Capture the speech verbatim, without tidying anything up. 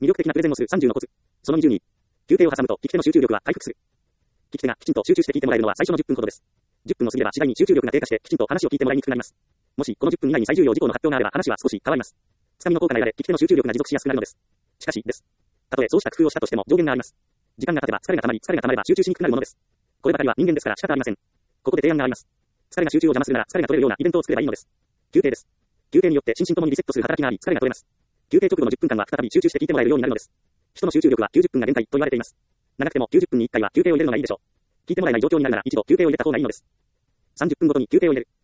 魅力的なプレゼンをするさんじゅうのコツ。そのにじゅうに。休憩を挟むと聞き手の集中力は回復する。聞き手がきちんと集中して聞いてもらえるのは最初のじゅっぷんほどです。じゅっぷんを過ぎれば次第に集中力が低下してきちんと話を聞いてもらいにくくなります。もしこのじゅっぷん以内に最重要事項の発表があれば話は少し変わります。つかみの効果が得られ聞き手の集中力が持続しやすくなるのです。しかしです。たとえそうした工夫をしたとしても上限があります。時間が経てば疲れが溜まり、疲れが溜まれば集中しにくくなるものです。こればかりは人間ですから仕方ありません。ここで提案があります。疲れが集中を邪魔するなら疲れが取れるようなイベントを作ればいいのです。休憩です。休憩によって心身ともにリセットする働きがあり疲れが取れます。休憩直後のじゅっぷんかんは再び集中して聞いてもらえるようになるのです。人の集中力はきゅうじゅっぷんが限界と言われています。長くてもきゅうじゅっぷんにいっかいは休憩を入れるのがいいでしょう。聞いてもらえない状況になるなら一度休憩を入れた方がいいのです。さんじゅっぷんごとに休憩を入れる。